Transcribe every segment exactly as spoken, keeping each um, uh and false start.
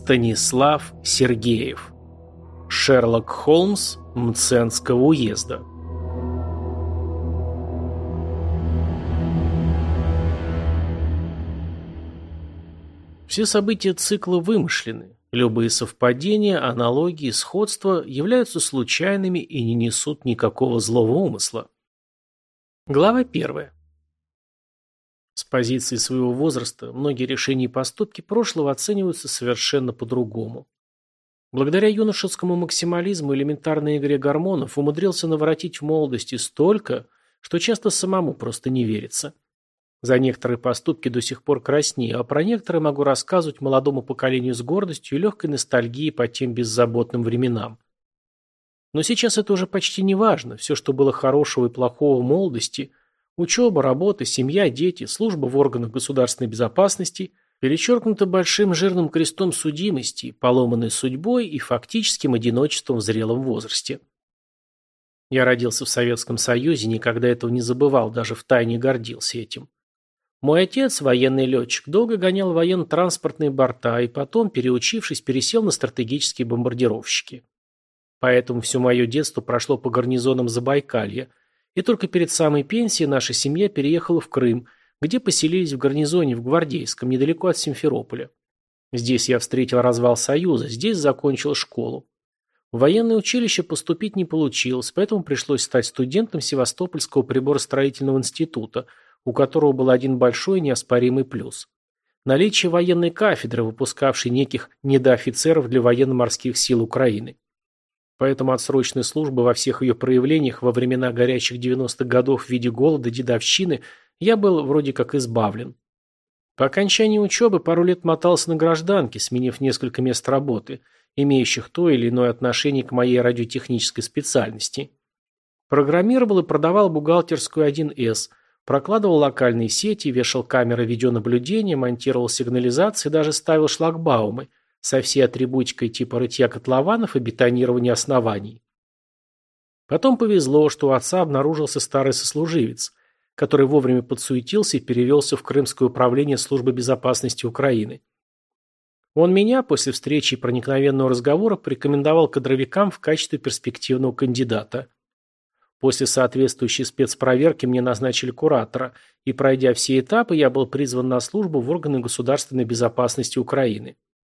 Станислав Сергеев. Шерлок Холмс Мценского уезда. Все события цикла вымышлены. Любые совпадения, аналогии, сходства являются случайными и не несут никакого злого умысла. Глава первая. С позиции своего возраста многие решения и поступки прошлого оцениваются совершенно по-другому. Благодаря юношескому максимализму и элементарной игре гормонов умудрился наворотить в молодости столько, что часто самому просто не верится. За некоторые поступки до сих пор краснею, а про некоторые могу рассказывать молодому поколению с гордостью и легкой ностальгией по тем беззаботным временам. Но сейчас это уже почти не важно. Все, что было хорошего и плохого в молодости – учеба, работа, семья, дети, служба в органах государственной безопасности – перечеркнуто большим жирным крестом судимости, поломанной судьбой и фактическим одиночеством в зрелом возрасте. Я родился в Советском Союзе, никогда этого не забывал, даже втайне гордился этим. Мой отец, военный летчик, долго гонял военно-транспортные борта и потом, переучившись, пересел на стратегические бомбардировщики. Поэтому все мое детство прошло по гарнизонам Забайкалья, и только перед самой пенсией наша семья переехала в Крым, где поселились в гарнизоне в Гвардейском, недалеко от Симферополя. Здесь я встретил развал Союза, здесь закончил школу. В военное училище поступить не получилось, поэтому пришлось стать студентом Севастопольского приборостроительного института, у которого был один большой неоспоримый плюс. Наличие военной кафедры, выпускавшей неких недоофицеров для военно-морских сил Украины. Поэтому от срочной службы во всех ее проявлениях во времена горячих девяностых годов в виде голода, дедовщины я был вроде как избавлен. По окончании учебы пару лет мотался на гражданке, сменив несколько мест работы, имеющих то или иное отношение к моей радиотехнической специальности. Программировал и продавал бухгалтерскую один эс, прокладывал локальные сети, вешал камеры видеонаблюдения, монтировал сигнализации, даже ставил шлагбаумы со всей атрибутикой типа рытья котлованов и бетонирования оснований. Потом повезло, что у отца обнаружился старый сослуживец, который вовремя подсуетился и перевелся в Крымское управление службы безопасности Украины. Он меня после встречи и проникновенного разговора порекомендовал кадровикам в качестве перспективного кандидата. После соответствующей спецпроверки мне назначили куратора, и, пройдя все этапы, я был призван на службу в органы государственной безопасности Украины.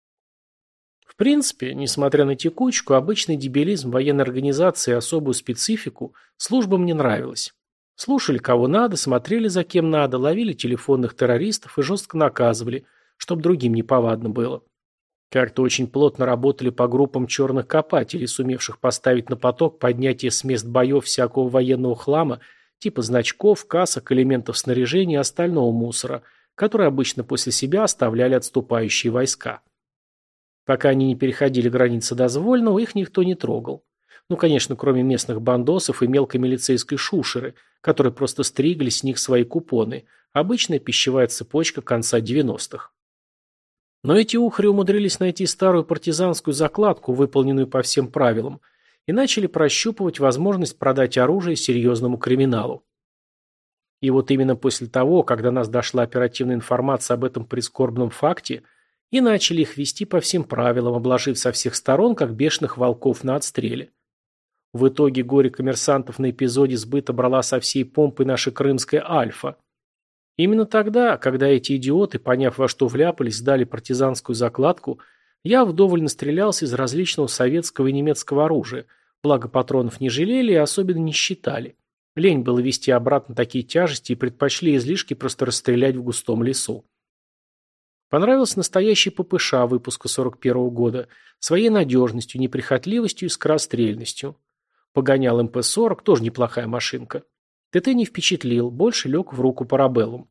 В принципе, несмотря на текучку, обычный дебилизм военной организации и особую специфику, служба мне нравилась. Слушали кого надо, смотрели за кем надо, ловили телефонных террористов и жестко наказывали, чтобы другим неповадно было. Как-то очень плотно работали по группам черных копателей, сумевших поставить на поток поднятие с мест боев всякого военного хлама, типа значков, касок, элементов снаряжения и остального мусора, который обычно после себя оставляли отступающие войска. Пока они не переходили границы дозволенного, их никто не трогал. Ну, конечно, кроме местных бандосов и мелкой милицейской шушеры, которые просто стригли с них свои купоны. Обычная пищевая цепочка конца девяностых. Но эти ухари умудрились найти старую партизанскую закладку, выполненную по всем правилам, и начали прощупывать возможность продать оружие серьезному криминалу. И вот именно после того, когда нас дошла оперативная информация об этом прискорбном факте, и начали их вести по всем правилам, обложив со всех сторон, как бешеных волков на отстреле. В итоге горе коммерсантов на эпизоде сбыта брала со всей помпой наша крымская Альфа. Именно тогда, когда эти идиоты, поняв, во что вляпались, сдали партизанскую закладку, я вдоволь настрелялся из различного советского и немецкого оружия, благо патронов не жалели и особенно не считали. Лень было везти обратно такие тяжести и предпочли излишки просто расстрелять в густом лесу. Понравился настоящий ППШ выпуска сорок первого года, своей надежностью, неприхотливостью и скорострельностью. Погонял эм пэ сорок, тоже неплохая машинка. ТТ не впечатлил, больше лег в руку парабеллум.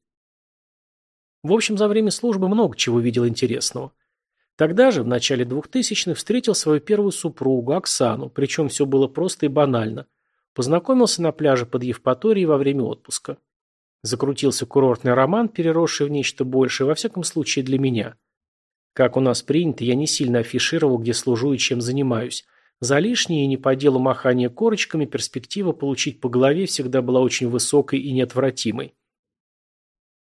В общем, за время службы много чего видел интересного. Тогда же, в начале двухтысячных, встретил свою первую супругу, Оксану, причем все было просто и банально. Познакомился на пляже под Евпаторией во время отпуска. Закрутился курортный роман, переросший в нечто большее, во всяком случае для меня. Как у нас принято, я не сильно афишировал, где служу и чем занимаюсь. За лишнее и не по делу махание корочками перспектива получить по голове всегда была очень высокой и неотвратимой.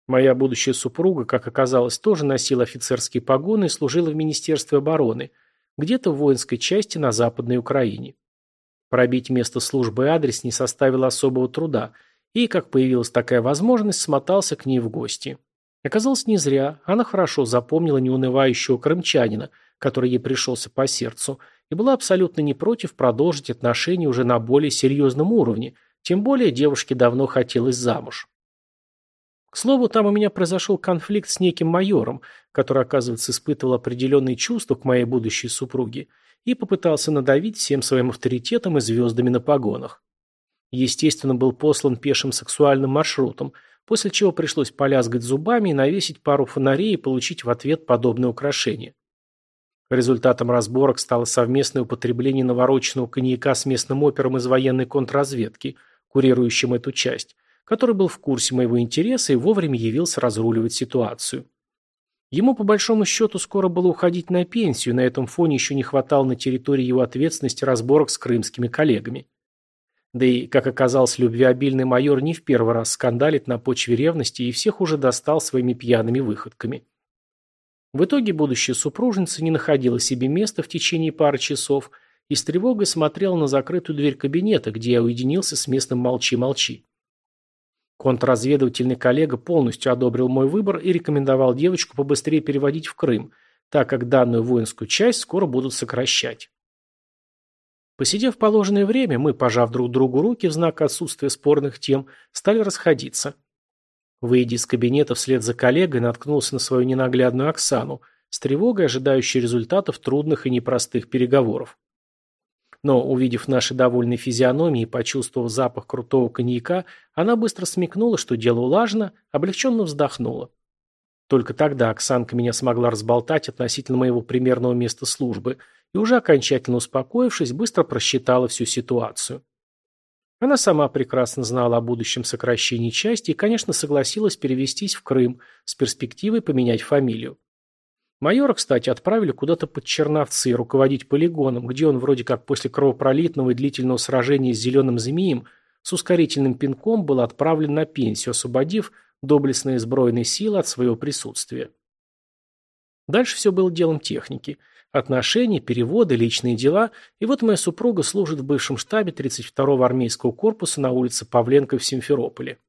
Моя будущая супруга, как оказалось, тоже носила офицерские погоны и служила в Министерстве обороны, где-то в воинской части на Западной Украине. Пробить место службы и адрес не составило особого труда, и, как появилась такая возможность, смотался к ней в гости. Оказалось, не зря, она хорошо запомнила неунывающего крымчанина, который ей пришелся по сердцу, и была абсолютно не против продолжить отношения уже на более серьезном уровне, тем более девушке давно хотелось замуж. К слову, там у меня произошел конфликт с неким майором, который, оказывается, испытывал определенные чувства к моей будущей супруге и попытался надавить всем своим авторитетом и звездами на погонах. Естественно, был послан пешим сексуальным маршрутом, после чего пришлось полязгать зубами и навесить пару фонарей и получить в ответ подобное украшение. Результатом разборок стало совместное употребление навороченного коньяка с местным опером из военной контрразведки, курирующим эту часть, который был в курсе моего интереса и вовремя явился разруливать ситуацию. Ему, по большому счету, скоро было уходить на пенсию, на этом фоне еще не хватало на территории его ответственности разборок с крымскими коллегами. Да и, как оказалось, любвеобильный майор не в первый раз скандалит на почве ревности и всех уже достал своими пьяными выходками. В итоге будущая супружница не находила себе места в течение пары часов и с тревогой смотрела на закрытую дверь кабинета, где я уединился с местным молчи-молчи. Контрразведывательный коллега полностью одобрил мой выбор и рекомендовал девочку побыстрее переводить в Крым, так как данную воинскую часть скоро будут сокращать. Посидев положенное время, мы, пожав друг другу руки в знак отсутствия спорных тем, стали расходиться. Выйдя из кабинета вслед за коллегой, наткнулся на свою ненаглядную Оксану, с тревогой ожидающей результатов трудных и непростых переговоров. Но, увидев наши довольные физиономии и почувствовав запах крутого коньяка, она быстро смекнула, что дело улажено, облегченно вздохнула. Только тогда Оксанка меня смогла разболтать относительно моего примерного места службы и, уже окончательно успокоившись, быстро просчитала всю ситуацию. Она сама прекрасно знала о будущем сокращении части и, конечно, согласилась перевестись в Крым с перспективой поменять фамилию. Майора, кстати, отправили куда-то под Черновцы руководить полигоном, где он вроде как после кровопролитного и длительного сражения с Зеленым Змеем с ускорительным пинком был отправлен на пенсию, освободив доблестные сбройные силы от своего присутствия. Дальше все было делом техники. Отношения, переводы, личные дела, и вот моя супруга служит в бывшем штабе тридцать второго армейского корпуса на улице Павленко в Симферополе.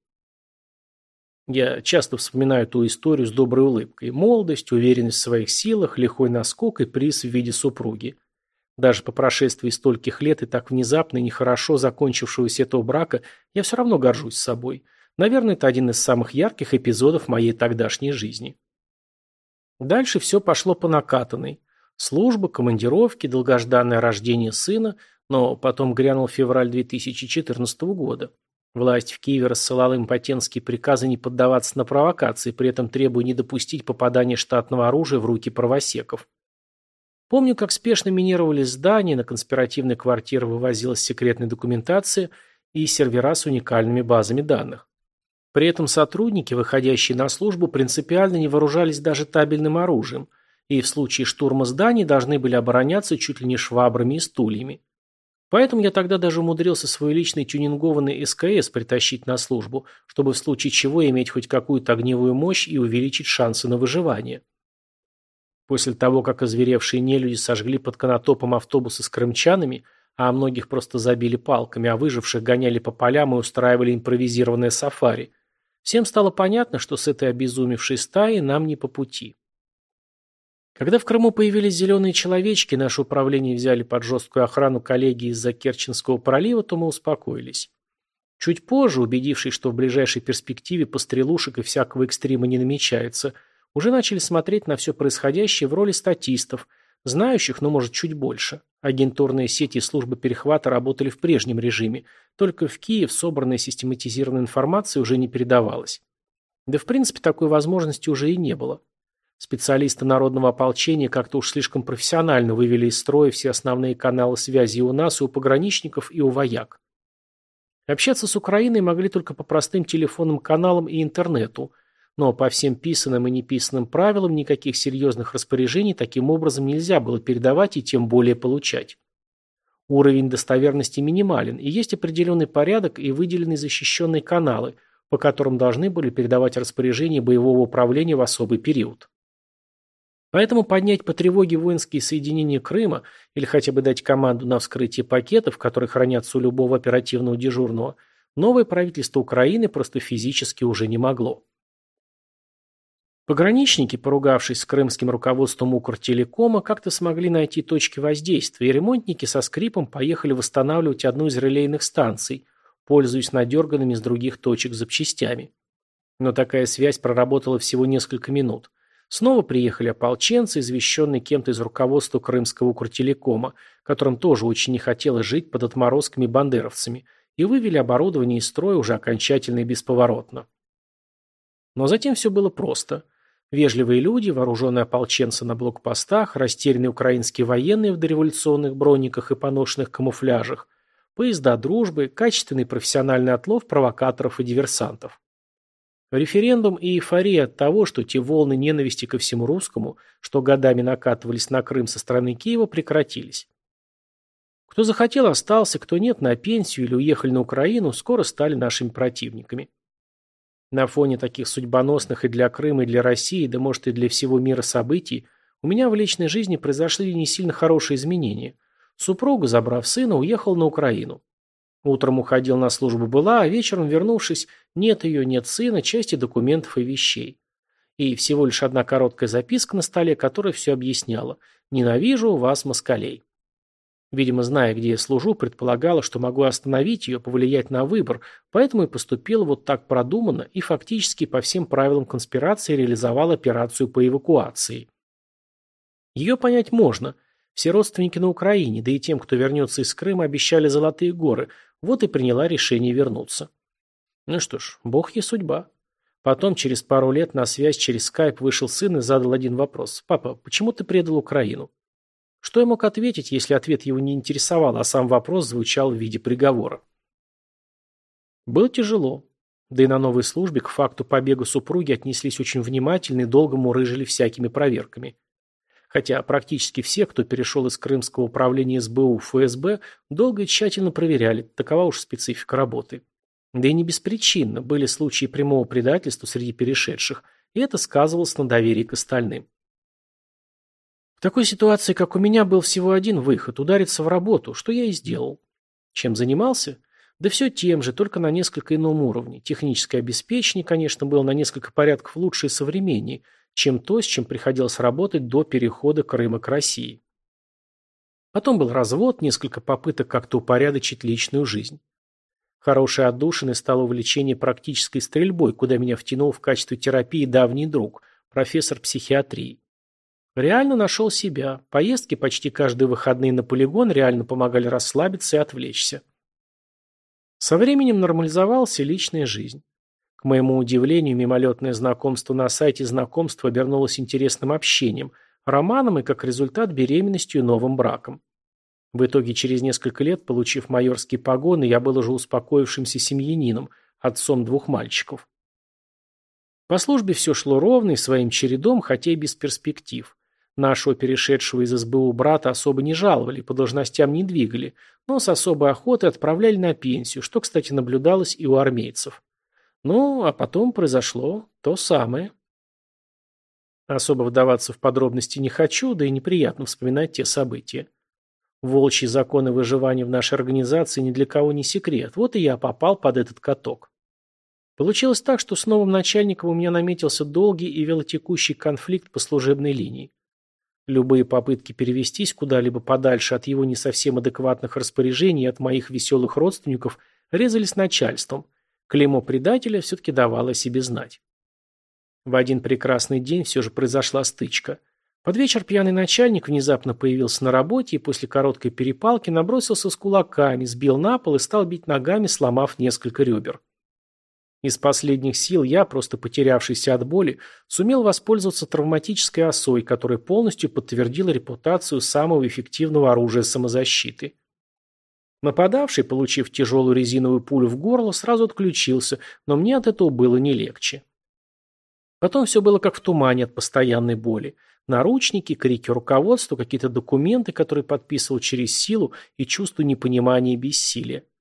Я часто вспоминаю ту историю с доброй улыбкой. Молодость, уверенность в своих силах, лихой наскок и приз в виде супруги. Даже по прошествии стольких лет и так внезапно и нехорошо закончившегося этого брака я все равно горжусь собой. Наверное, это один из самых ярких эпизодов моей тогдашней жизни. Дальше все пошло по накатанной. Служба, командировки, долгожданное рождение сына, но потом грянул февраль две тысячи четырнадцатого года. Власть в Киеве рассылала импотентские приказы не поддаваться на провокации, при этом требуя не допустить попадания штатного оружия в руки правосеков. Помню, как спешно минировались здания, на конспиративные квартиры вывозилась секретная документация и сервера с уникальными базами данных. При этом сотрудники, выходящие на службу, принципиально не вооружались даже табельным оружием, и в случае штурма зданий должны были обороняться чуть ли не швабрами и стульями. Поэтому я тогда даже умудрился свой личный тюнингованный эс ка эс притащить на службу, чтобы в случае чего иметь хоть какую-то огневую мощь и увеличить шансы на выживание. После того, как озверевшие нелюди сожгли под Конотопом автобусы с крымчанами, а многих просто забили палками, а выживших гоняли по полям и устраивали импровизированное сафари, всем стало понятно, что с этой обезумевшей стаей нам не по пути. Когда в Крыму появились зеленые человечки, наше управление взяли под жесткую охрану коллеги из-за Керченского пролива, то мы успокоились. Чуть позже, убедившись, что в ближайшей перспективе пострелушек и всякого экстрима не намечается, уже начали смотреть на все происходящее в роли статистов, знающих, но может чуть больше. Агентурные сети и службы перехвата работали в прежнем режиме, только в Киев собранная систематизированная информация уже не передавалась. Да в принципе такой возможности уже и не было. Специалисты народного ополчения как-то уж слишком профессионально вывели из строя все основные каналы связи и у нас, и у пограничников, и у вояк. Общаться с Украиной могли только по простым телефонным каналам и интернету, но по всем писанным и неписанным правилам никаких серьезных распоряжений таким образом нельзя было передавать и тем более получать. Уровень достоверности минимален, и есть определенный порядок и выделенные защищенные каналы, по которым должны были передавать распоряжение боевого управления в особый период. Поэтому поднять по тревоге воинские соединения Крыма или хотя бы дать команду на вскрытие пакетов, которые хранятся у любого оперативного дежурного, новое правительство Украины просто физически уже не могло. Пограничники, поругавшись с крымским руководством Укртелекома, как-то смогли найти точки воздействия, и ремонтники со скрипом поехали восстанавливать одну из релейных станций, пользуясь надерганными с других точек запчастями. Но такая связь проработала всего несколько минут. Снова приехали ополченцы, извещенные кем-то из руководства крымского Укртелекома, которым тоже очень не хотелось жить под отморозками бандеровцами, и вывели оборудование из строя уже окончательно и бесповоротно. Но затем все было просто. Вежливые люди, вооруженные ополченцы на блокпостах, растерянные украинские военные в дореволюционных брониках и поношенных камуфляжах, поезда дружбы, качественный профессиональный отлов провокаторов и диверсантов. Референдум и эйфория от того, что те волны ненависти ко всему русскому, что годами накатывались на Крым со стороны Киева, прекратились. Кто захотел, остался, кто нет, на пенсию или уехали на Украину, скоро стали нашими противниками. На фоне таких судьбоносных и для Крыма, и для России, да может и для всего мира событий, у меня в личной жизни произошли не сильно хорошие изменения. Супруга, забрав сына, уехала на Украину. Утром уходил на службу была, а вечером, вернувшись, нет ее, нет сына, части документов и вещей. И всего лишь одна короткая записка на столе, которая все объясняла. «Ненавижу вас, москалей». Видимо, зная, где я служу, предполагала, что могу остановить ее, повлиять на выбор, поэтому и поступила вот так продуманно и фактически по всем правилам конспирации реализовала операцию по эвакуации. Ее понять можно. Все родственники на Украине, да и тем, кто вернется из Крыма, обещали золотые горы, вот и приняла решение вернуться. Ну что ж, бог ей судьба. Потом, через пару лет, на связь через скайп вышел сын и задал один вопрос. «Папа, почему ты предал Украину?» Что я мог ответить, если ответ его не интересовал, а сам вопрос звучал в виде приговора? Было тяжело. Да и на новой службе к факту побега супруги отнеслись очень внимательно и долго мурыжили всякими проверками. Хотя практически все, кто перешел из крымского управления эс бэ у в эф эс бэ, долго и тщательно проверяли, такова уж специфика работы. Да и не беспричинно, были случаи прямого предательства среди перешедших, и это сказывалось на доверии к остальным. В такой ситуации, как у меня, был всего один выход – удариться в работу, что я и сделал. Чем занимался? Да все тем же, только на несколько ином уровне. Техническое обеспечение, конечно, было на несколько порядков лучше и современнее, чем то, с чем приходилось работать до перехода Крыма к России. Потом был развод, несколько попыток как-то упорядочить личную жизнь. Хорошей отдушиной стало увлечение практической стрельбой, куда меня втянул в качестве терапии давний друг, профессор психиатрии. Реально нашел себя. Поездки почти каждые выходные на полигон реально помогали расслабиться и отвлечься. Со временем нормализовалась и личная жизнь. К моему удивлению, мимолетное знакомство на сайте знакомств обернулось интересным общением, романом и, как результат, беременностью и новым браком. В итоге, через несколько лет, получив майорские погоны, я был уже успокоившимся семьянином, отцом двух мальчиков. По службе все шло ровно и своим чередом, хотя и без перспектив. Нашего перешедшего из эс бэ у брата особо не жаловали, по должностям не двигали, но с особой охотой отправляли на пенсию, что, кстати, наблюдалось и у армейцев. Ну, а потом произошло то самое. Особо вдаваться в подробности не хочу, да и неприятно вспоминать те события. Волчьи законы выживания в нашей организации ни для кого не секрет, вот и я попал под этот каток. Получилось так, что с новым начальником у меня наметился долгий и велотекущий конфликт по служебной линии. Любые попытки перевестись куда-либо подальше от его не совсем адекватных распоряжений и от моих веселых родственников резались начальством. Клеймо предателя все-таки давало о себе знать. В один прекрасный день все же произошла стычка. Под вечер пьяный начальник внезапно появился на работе и после короткой перепалки набросился с кулаками, сбил на пол и стал бить ногами, сломав несколько ребер. Из последних сил я, просто потерявшийся от боли, сумел воспользоваться травматической осой, которая полностью подтвердила репутацию самого эффективного оружия самозащиты. Нападавший, получив тяжелую резиновую пулю в горло, сразу отключился, но мне от этого было не легче. Потом все было как в тумане от постоянной боли. Наручники, крики руководства, какие-то документы, которые подписывал через силу, и чувство непонимания и бессилия.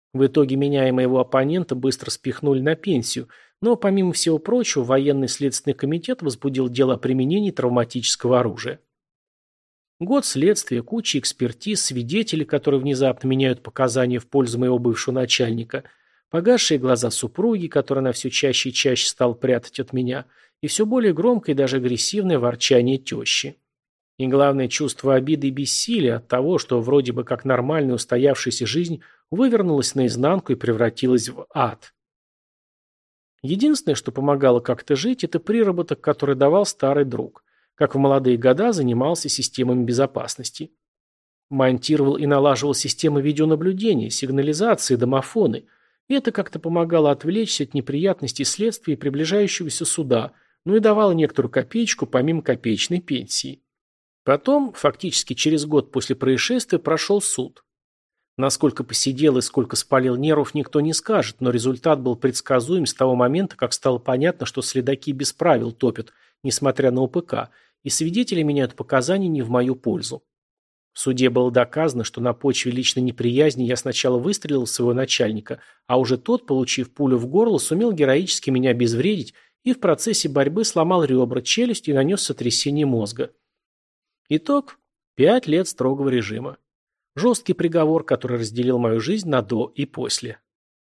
В итоге меня и моего оппонента быстро спихнули на пенсию, но, помимо всего прочего, военный следственный комитет возбудил дело о применении травматического оружия. Год следствия, куча экспертиз, свидетели, которые внезапно меняют показания в пользу моего бывшего начальника, погасшие глаза супруги, которая она все чаще и чаще стала прятать от меня, и все более громкое и даже агрессивное ворчание тещи. И главное, чувство обиды и бессилия от того, что вроде бы как нормальная устоявшаяся жизнь вывернулась наизнанку и превратилась в ад. Единственное, что помогало как-то жить, это приработок, который давал старый друг. Как в молодые года занимался системами безопасности. Монтировал и налаживал системы видеонаблюдения, сигнализации, домофоны. И это как-то помогало отвлечься от неприятностей следствия и приближающегося суда, ну и давало некоторую копеечку помимо копеечной пенсии. Потом, фактически через год после происшествия, прошел суд. Насколько посидел и сколько спалил нервов, никто не скажет, но результат был предсказуем с того момента, как стало понятно, что следаки без правил топят, несмотря на ОПК, и свидетели меняют показания не в мою пользу. В суде было доказано, что на почве личной неприязни я сначала выстрелил в своего начальника, а уже тот, получив пулю в горло, сумел героически меня обезвредить и в процессе борьбы сломал ребра, челюсть и нанес сотрясение мозга. Итог – пять лет строгого режима. Жесткий приговор, который разделил мою жизнь на до и после.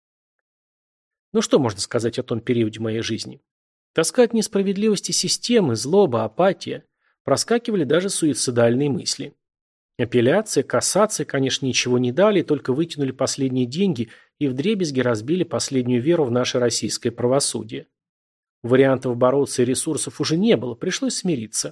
Ну что можно сказать о том периоде моей жизни? Тоска от несправедливости системы, злоба, апатия. Проскакивали даже суицидальные мысли. Апелляция, кассация, конечно, ничего не дали, только вытянули последние деньги и вдребезги разбили последнюю веру в наше российское правосудие. Вариантов бороться и ресурсов уже не было, пришлось смириться.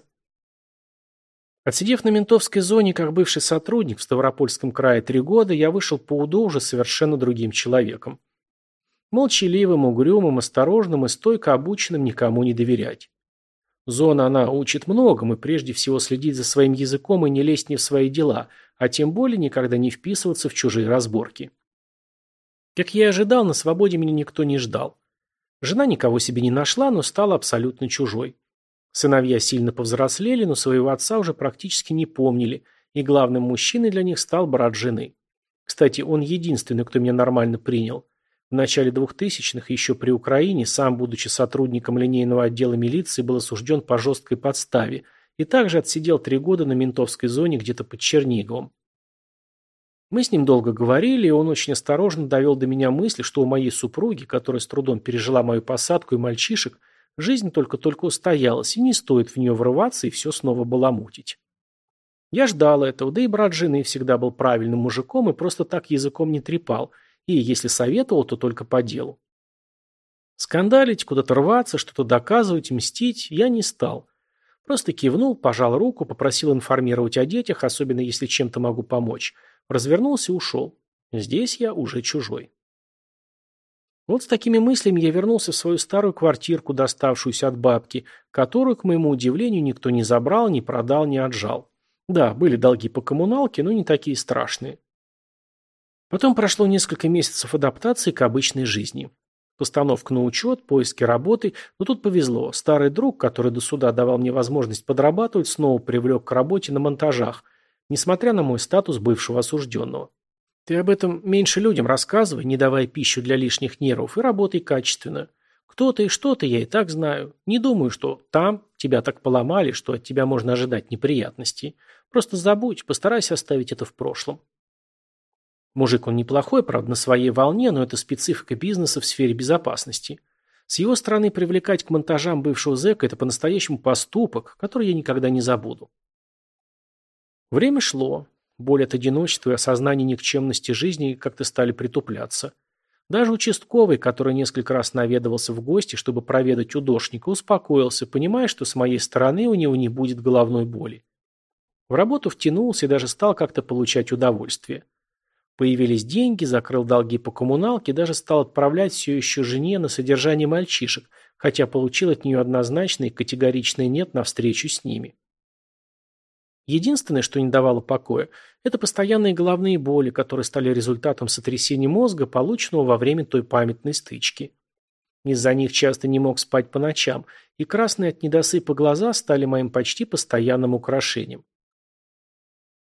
Отсидев на ментовской зоне как бывший сотрудник в Ставропольском крае три года, я вышел по УДО уже совершенно другим человеком. Молчаливым, угрюмым, осторожным и стойко обученным никому не доверять. Зона, она учит многому, и прежде всего следить за своим языком и не лезть не в свои дела, а тем более никогда не вписываться в чужие разборки. Как я и ожидал, на свободе меня никто не ждал. Жена никого себе не нашла, но стала абсолютно чужой. Сыновья сильно повзрослели, но своего отца уже практически не помнили, и главным мужчиной для них стал брат жены. Кстати, он единственный, кто меня нормально принял. В начале двухтысячных, еще при Украине, сам, будучи сотрудником линейного отдела милиции, был осужден по жесткой подставе и также отсидел три года на ментовской зоне где-то под Черниговым. Мы с ним долго говорили, и он очень осторожно довел до меня мысль, что у моей супруги, которая с трудом пережила мою посадку и мальчишек, жизнь только-только устоялась, и не стоит в нее врываться и все снова баламутить. Я ждал этого, да и брат жены всегда был правильным мужиком и просто так языком не трепал, и если советовал, то только по делу. Скандалить, куда-то рваться, что-то доказывать, мстить я не стал. Просто кивнул, пожал руку, попросил информировать о детях, особенно если чем-то могу помочь. Развернулся и ушел. Здесь я уже чужой. Вот с такими мыслями я вернулся в свою старую квартирку, доставшуюся от бабки, которую, к моему удивлению, никто не забрал, не продал, не отжал. Да, были долги по коммуналке, но не такие страшные. Потом прошло несколько месяцев адаптации к обычной жизни. Постановка на учет, поиски работы, но тут повезло. Старый друг, который до суда давал мне возможность подрабатывать, снова привлек к работе на монтажах, несмотря на мой статус бывшего осужденного. Ты об этом меньше людям рассказывай, не давая пищу для лишних нервов, и работай качественно. Кто ты и что ты, я и так знаю. Не думаю, что там тебя так поломали, что от тебя можно ожидать неприятностей. Просто забудь, постарайся оставить это в прошлом. Мужик он неплохой, правда, на своей волне, но это специфика бизнеса в сфере безопасности. С его стороны привлекать к монтажам бывшего зэка – это по-настоящему поступок, который я никогда не забуду. Время шло. Боль от одиночества и осознание никчемности жизни как-то стали притупляться. Даже участковый, который несколько раз наведывался в гости, чтобы проведать удошника, успокоился, понимая, что с моей стороны у него не будет головной боли. В работу втянулся и даже стал как-то получать удовольствие. Появились деньги, закрыл долги по коммуналке, даже стал отправлять все еще жене на содержание мальчишек, хотя получил от нее однозначное и категоричное «нет» на встречу с ними. Единственное, что не давало покоя, это постоянные головные боли, которые стали результатом сотрясения мозга, полученного во время той памятной стычки. Из-за них часто не мог спать по ночам, и красные от недосыпа глаза стали моим почти постоянным украшением.